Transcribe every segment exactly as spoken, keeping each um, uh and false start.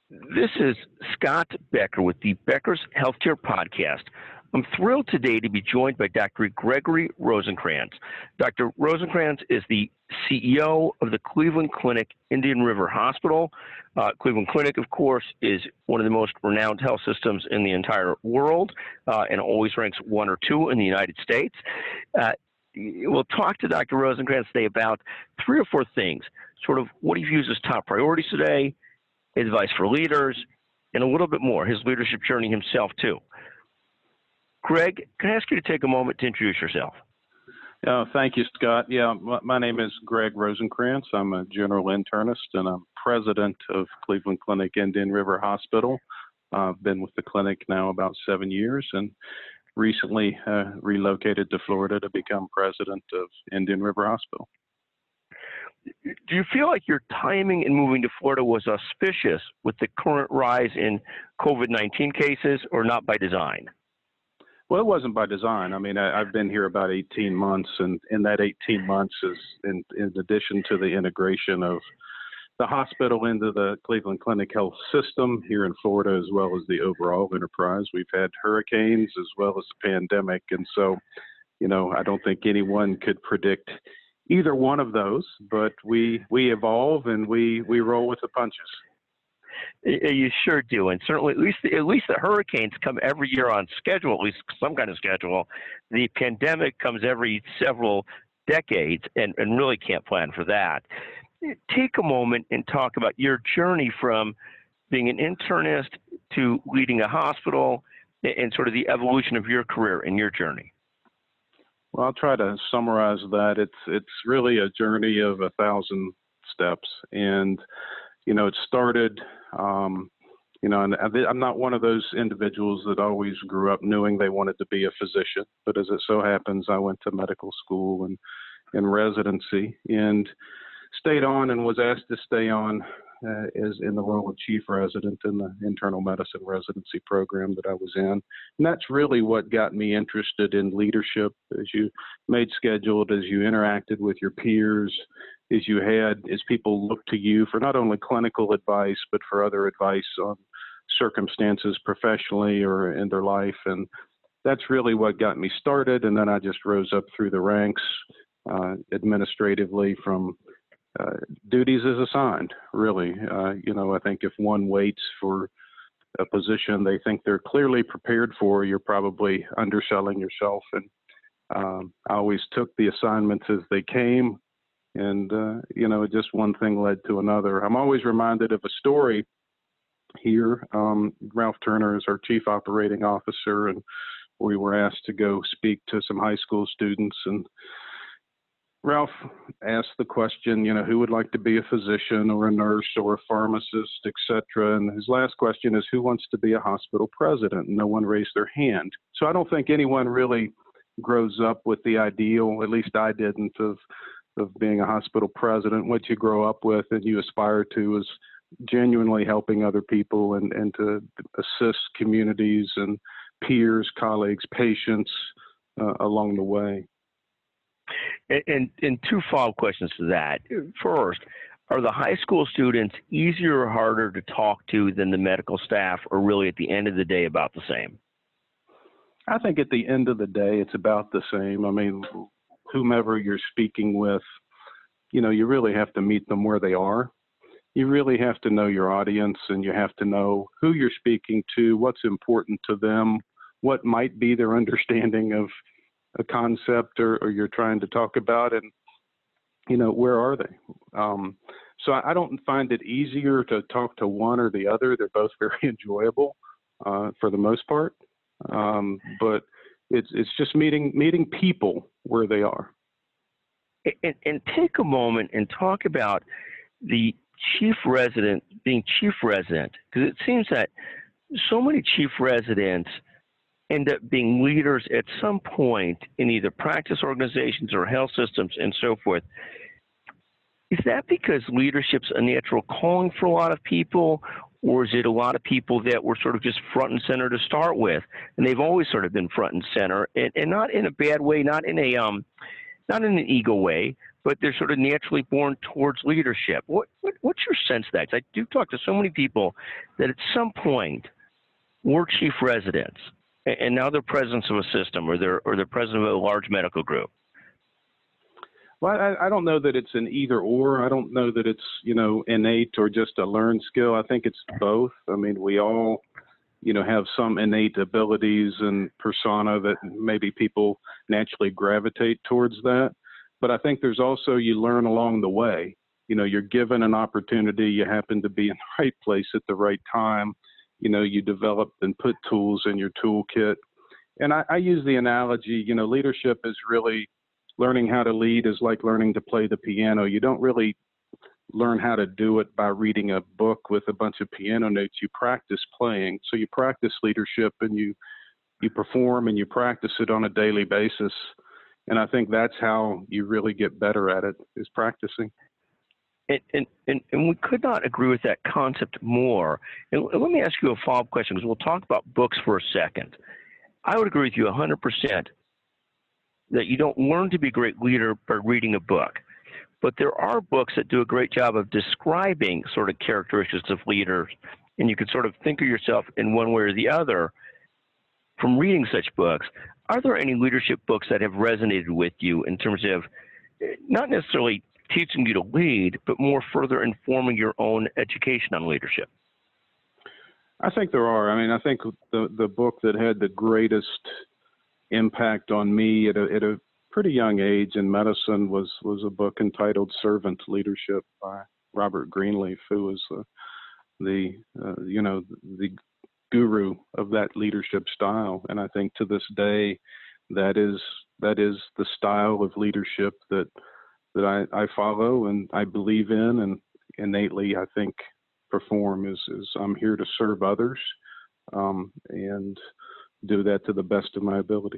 This is Scott Becker with the Becker's Healthcare Podcast. I'm thrilled today to be joined by Doctor Gregory Rosenkrantz. Doctor Rosenkrantz is the C E O of the Cleveland Clinic Indian River Hospital. Uh, Cleveland Clinic, of course, is one of the most renowned health systems in the entire world uh, and always ranks one or two in the United States. Uh, we'll talk to Doctor Rosenkrantz today about three or four things, sort of what he views as top priorities today, advice for leaders, and a little bit more, his leadership journey himself, too. Greg, can I ask you to take a moment to introduce yourself? Uh, thank you, Scott. Yeah, my, my name is Greg Rosenkrantz. I'm a general internist, and I'm president of Cleveland Clinic Indian River Hospital. Uh, I've been with the clinic now about seven years and recently uh, relocated to Florida to become president of Indian River Hospital. Do you feel like your timing in moving to Florida was auspicious with the current rise in COVID nineteen cases, or not by design? Well, it wasn't by design. I mean, I, I've been here about eighteen months, and in that eighteen months is in, in addition to the integration of the hospital into the Cleveland Clinic health system here in Florida, as well as the overall enterprise. We've had hurricanes as well as the pandemic. And so, you know, I don't think anyone could predict either one of those, but we we evolve and we we roll with the punches. You sure do, and certainly at least at least the hurricanes come every year on schedule, at least some kind of schedule. The pandemic comes every several decades, and, and really can't plan for that. Take a moment and talk about your journey from being an internist to leading a hospital, and sort of the evolution of your career and your journey. Well, I'll try to summarize that. It's it's really a journey of a thousand steps, and you know, it started. Um, you know, and I'm not one of those individuals that always grew up knowing they wanted to be a physician. But as it so happens, I went to medical school and and residency, and stayed on and was asked to stay on uh, as in the role of chief resident in the internal medicine residency program that I was in. And that's really what got me interested in leadership. As you made scheduled, as you interacted with your peers, as you had, as people looked to you for not only clinical advice, but for other advice on circumstances professionally or in their life. And that's really what got me started. And then I just rose up through the ranks uh, administratively from Uh, duties as assigned, really. Uh, you know, I think if one waits for a position they think they're clearly prepared for, you're probably underselling yourself. And um, I always took the assignments as they came. And, uh, you know, just one thing led to another. I'm always reminded of a story here. Um, Ralph Turner is our chief operating officer, and we were asked to go speak to some high school students. And Ralph asked the question, you know, who would like to be a physician or a nurse or a pharmacist, et cetera. And his last question is, who wants to be a hospital president? And no one raised their hand. So I don't think anyone really grows up with the ideal, at least I didn't, of, of being a hospital president. What you grow up with and you aspire to is genuinely helping other people and, and to assist communities and peers, colleagues, patients uh, along the way. And, and two follow-up questions to that. First, are the high school students easier or harder to talk to than the medical staff, or really at the end of the day about the same? I think at the end of the day, it's about the same. I mean, whomever you're speaking with, you know, you really have to meet them where they are. You really have to know your audience, and you have to know who you're speaking to, what's important to them, what might be their understanding of a concept or, or you're trying to talk about, and, you know, where are they? Um, so I, I don't find it easier to talk to one or the other. They're both very enjoyable uh, for the most part. Um, but it's it's just meeting meeting people where they are. And, and take a moment and talk about the chief resident being chief resident, because it seems that so many chief residents end up being leaders at some point in either practice organizations or health systems and so forth. Is that because leadership's a natural calling for a lot of people, or is it a lot of people that were sort of just front and center to start with, and they've always sort of been front and center, and, and not in a bad way, not in a um, not in an ego way, but they're sort of naturally born towards leadership. What, what what's your sense of that? 'Cause I do talk to so many people that at some point were chief residents, and, and now they're presidents of a system, or they're or they're president of a large medical group. Well, I, I don't know that it's an either or. I don't know that it's, you know, innate or just a learned skill. I think it's both. I mean, we all, you know, have some innate abilities and persona that maybe people naturally gravitate towards that. But I think there's also, you learn along the way. You know, you're given an opportunity, you happen to be in the right place at the right time. You know, you develop and put tools in your toolkit. And I, I use the analogy, you know, leadership is really, learning how to lead is like learning to play the piano. You don't really learn how to do it by reading a book with a bunch of piano notes. You practice playing. So you practice leadership, and you you perform and you practice it on a daily basis. And I think that's how you really get better at it, is practicing. And, and, and, and we could not agree with that concept more. And let me ask you a follow-up question, because we'll talk about books for a second. I would agree with you one hundred percent that you don't learn to be a great leader by reading a book. But there are books that do a great job of describing sort of characteristics of leaders, and you can sort of think of yourself in one way or the other from reading such books. Are there any leadership books that have resonated with you in terms of not necessarily teaching you to lead, but more further informing your own education on leadership? I think there are. I mean, I think the, the book that had the greatest impact on me at a, at a pretty young age in medicine was was a book entitled Servant Leadership by Robert Greenleaf, who was uh, the uh, you know the guru of that leadership style. And I think to this day, that is that is the style of leadership that that I, I follow and I believe in, and innately I think perform. Is is I'm here to serve others, um, and do that to the best of my abilities.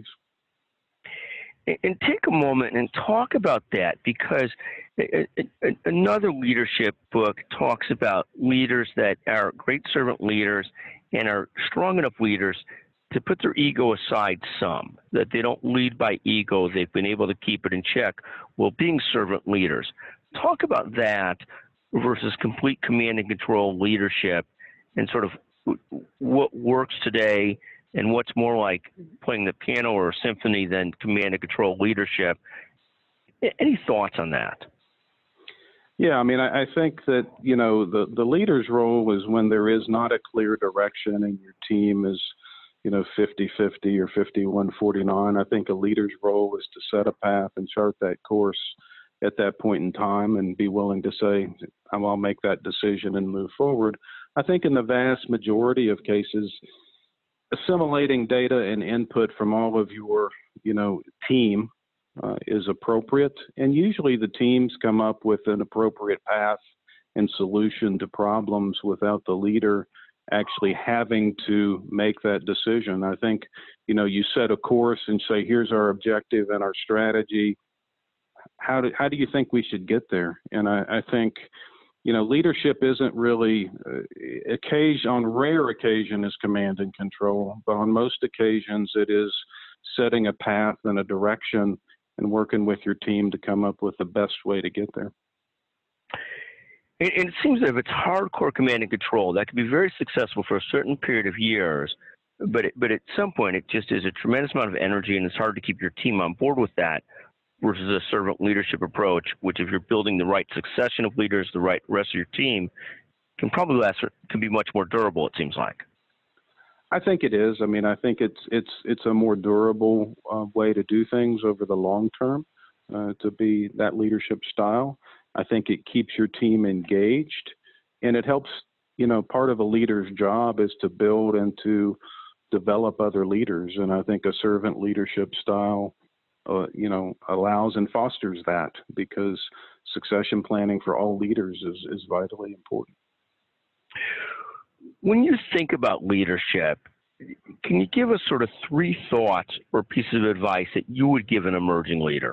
And take a moment and talk about that, because another leadership book talks about leaders that are great servant leaders and are strong enough leaders to put their ego aside some, that they don't lead by ego. They've been able to keep it in check while being servant leaders. Talk about that versus complete command and control leadership, and sort of what works today and what's more like playing the piano or a symphony than command and control leadership. Any thoughts on that? Yeah, I mean, I, I think that, you know, the, the leader's role is when there is not a clear direction and your team is, you know, fifty fifty or fifty-one forty-nine. I think a leader's role is to set a path and chart that course at that point in time and be willing to say, I'll make that decision and move forward. I think in the vast majority of cases, assimilating data and input from all of your, you know, team uh, is appropriate. And usually the teams come up with an appropriate path and solution to problems without the leader actually having to make that decision. I think, you know, you set a course and say, here's our objective and our strategy. How do, how do you think we should get there? And I, I think, you know, leadership isn't really, uh, occasion, on rare occasion is command and control, but on most occasions it is setting a path and a direction and working with your team to come up with the best way to get there. And it seems that if it's hardcore command and control, that can be very successful for a certain period of years, but it, but at some point it just is a tremendous amount of energy, and it's hard to keep your team on board with that, versus a servant leadership approach, which if you're building the right succession of leaders, the right rest of your team, can probably last, can be much more durable, it seems like. I think it is. I mean, I think it's it's it's a more durable uh, way to do things over the long term, uh, to be that leadership style. I think it keeps your team engaged, and it helps, you know, part of a leader's job is to build and to develop other leaders. And I think a servant leadership style Uh, you know, allows and fosters that, because succession planning for all leaders is, is vitally important. When you think about leadership, can you give us sort of three thoughts or pieces of advice that you would give an emerging leader?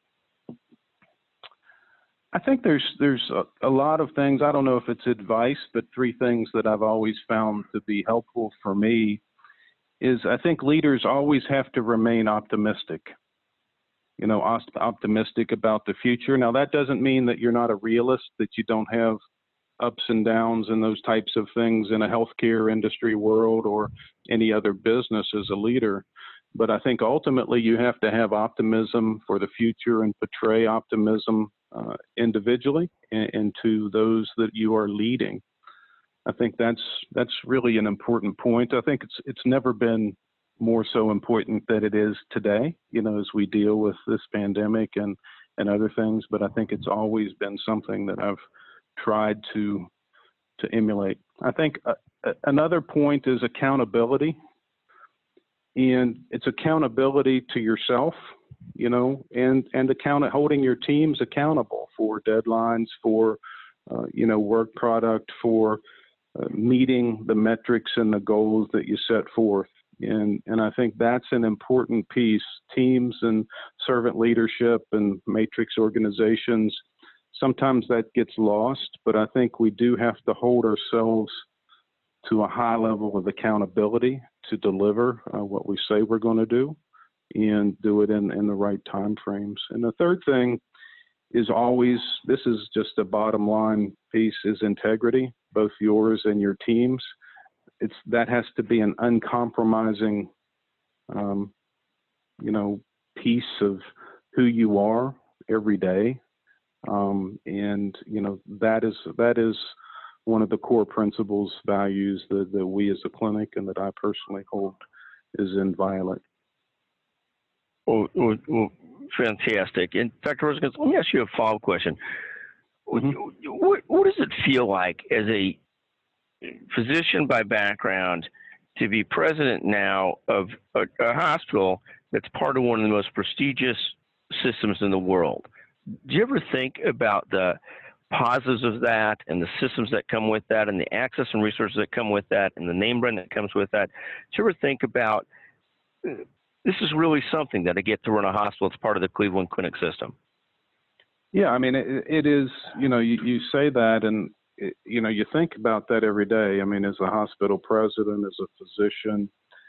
I think there's there's a, a lot of things. I don't know if it's advice, but three things that I've always found to be helpful for me is I think leaders always have to remain optimistic. you know, opt- optimistic about the future. Now, that doesn't mean that you're not a realist, that you don't have ups and downs and those types of things in a healthcare industry world or any other business as a leader. But I think ultimately you have to have optimism for the future and portray optimism uh, individually and, and to those that you are leading. I think that's that's really an important point. I think it's it's never been more so important than it is today, you know, as we deal with this pandemic and, and other things. But I think it's always been something that I've tried to to emulate. I think uh, another point is accountability. And it's accountability to yourself, you know, and, and account holding your teams accountable for deadlines, for, uh, you know, work product, for uh, meeting the metrics and the goals that you set forth. And, and I think that's an important piece. Teams and servant leadership and matrix organizations, sometimes that gets lost, but I think we do have to hold ourselves to a high level of accountability to deliver uh, what we say we're going to do and do it in, in the right time frames. And the third thing is always, this is just a bottom line piece, is integrity, both yours and your teams. It's that has to be an uncompromising, um, you know, piece of who you are every day. Um, and, you know, that is, that is, one of the core principles, values that, that we as a clinic and that I personally hold is inviolate. Well, well, well fantastic. And Doctor Rosenkranz, let me ask you a follow-up question. Mm-hmm. What, what does it feel like as a physician by background to be president now of a, a hospital that's part of one of the most prestigious systems in the world? Do you ever think about the positives of that and the systems that come with that and the access and resources that come with that and the name brand that comes with that? Do you ever think about, this is really something that I get to run a hospital. It's part of the Cleveland Clinic system. Yeah, I mean, it, it is, you know, you, you say that and, it, you know, you think about that every day. I mean, as a hospital president, as a physician,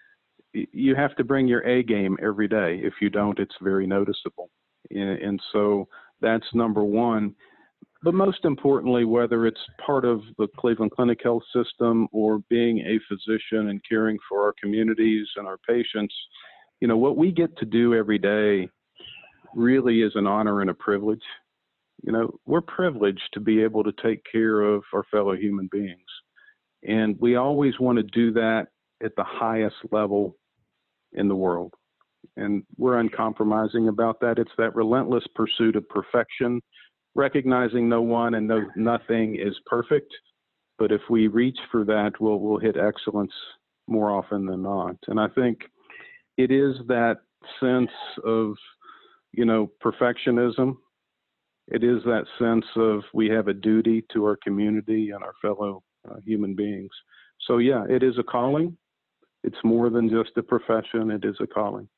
you have to bring your A game every day. If you don't, it's very noticeable. And, and so that's number one. But most importantly, whether it's part of the Cleveland Clinic Health System or being a physician and caring for our communities and our patients, you know, what we get to do every day really is an honor and a privilege. You know, we're privileged to be able to take care of our fellow human beings. And we always want to do that at the highest level in the world. And we're uncompromising about that. It's that relentless pursuit of perfection, recognizing no one and no nothing is perfect, but if we reach for that, we'll we'll hit excellence more often than not. And I think it is that sense of, you know, perfectionism. It is that sense of we have a duty to our community and our fellow uh, human beings. So yeah, it is a calling. It's more than just a profession. It is a calling.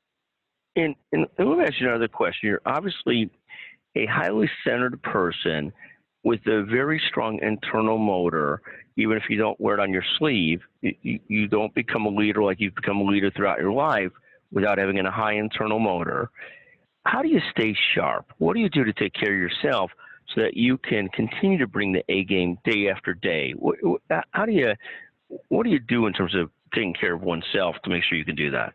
And, and let me ask you another question. You're obviously a highly centered person with a very strong internal motor. Even if you don't wear it on your sleeve, you, you don't become a leader like you've become a leader throughout your life without having a high internal motor. How do you stay sharp? What do you do to take care of yourself so that you can continue to bring the A game day after day? What, how do you, what do you do in terms of taking care of oneself to make sure you can do that?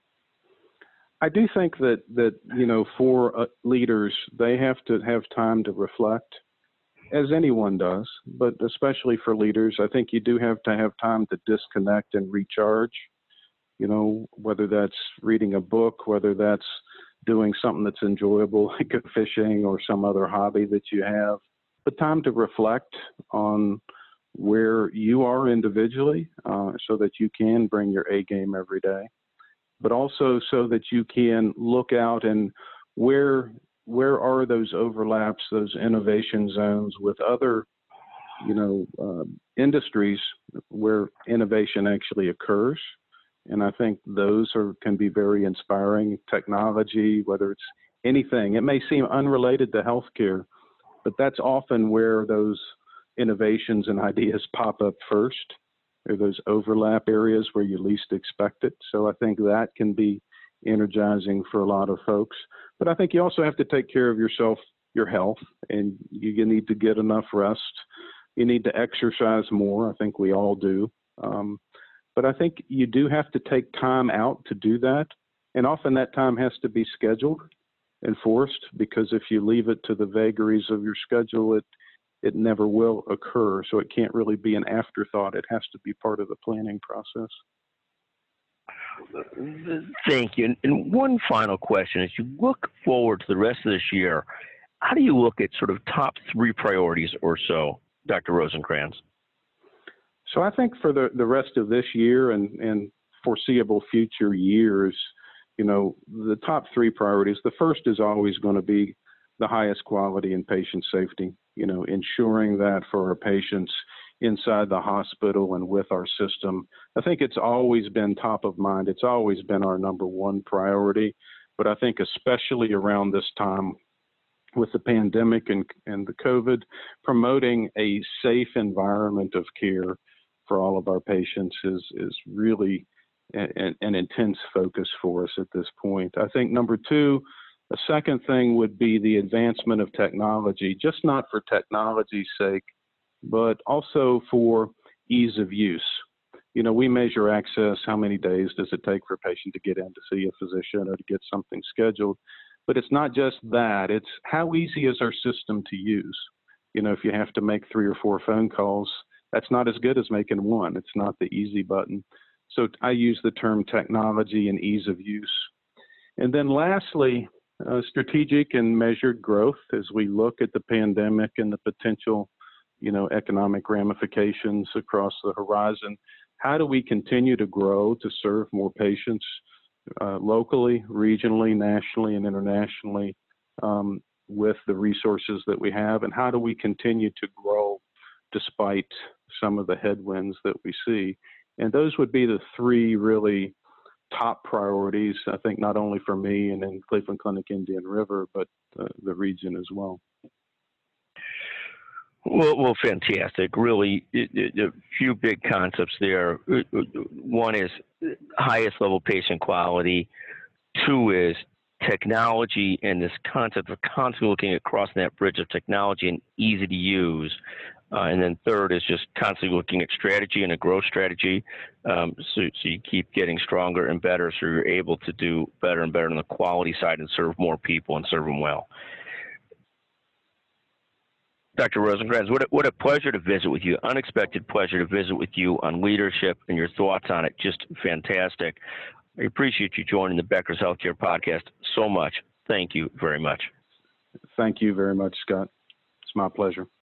I do think that, that you know, for uh, leaders, they have to have time to reflect, as anyone does, but especially for leaders, I think you do have to have time to disconnect and recharge, you know, whether that's reading a book, whether that's doing something that's enjoyable, like fishing or some other hobby that you have, but time to reflect on where you are individually uh, so that you can bring your A game every day, but also so that you can look out and where where are those overlaps, those innovation zones with other, you know, uh, industries where innovation actually occurs. And I think those are can be very inspiring. Technology, whether it's anything, it may seem unrelated to healthcare, but that's often where those innovations and ideas pop up first. Or those overlap areas where you least expect it. So I think that can be energizing for a lot of folks. But I think you also have to take care of yourself, your health, and you need to get enough rest. You need to exercise more. I think we all do. Um, but I think you do have to take time out to do that. And often that time has to be scheduled and forced, because if you leave it to the vagaries of your schedule, it it never will occur. So it can't really be an afterthought. It has to be part of the planning process. Thank you. And one final question. As you look forward to the rest of this year, how do you look at sort of top three priorities or so, Doctor Rosenkrantz? So I think for the, the rest of this year and, and foreseeable future years, you know, the top three priorities, the first is always going to be the highest quality and patient safety, you know, ensuring that for our patients inside the hospital and with our system. I think it's always been top of mind. It's always been our number one priority. But I think especially around this time with the pandemic and, and the COVID, promoting a safe environment of care for all of our patients is, is really an, an intense focus for us at this point. I think number two, a second thing would be the advancement of technology, just not for technology's sake, but also for ease of use. You know, we measure access. How many days does it take for a patient to get in to see a physician or to get something scheduled? But it's not just that. It's how easy is our system to use? You know, if you have to make three or four phone calls, that's not as good as making one. It's not the easy button. So I use the term technology and ease of use. And then lastly, uh, strategic and measured growth as we look at the pandemic and the potential, you know, economic ramifications across the horizon. How do we continue to grow to serve more patients uh, locally, regionally, nationally, and internationally um, with the resources that we have? And how do we continue to grow despite some of the headwinds that we see? And those would be the three really top priorities, I think, not only for me and in Cleveland Clinic Indian River, but uh, the region as well. Well, well, fantastic. Really, a few big concepts there. One is highest level patient quality. Two is technology and this concept of constantly looking at crossing that bridge of technology and easy to use. Uh, and then third is just constantly looking at strategy and a growth strategy, um, so, so you keep getting stronger and better, so you're able to do better and better on the quality side and serve more people and serve them well. Doctor Rosenkrantz, what a, what a pleasure to visit with you. Unexpected pleasure to visit with you on leadership and your thoughts on it. Just fantastic. I appreciate you joining the Becker's Healthcare Podcast so much. Thank you very much. Thank you very much, Scott. It's my pleasure.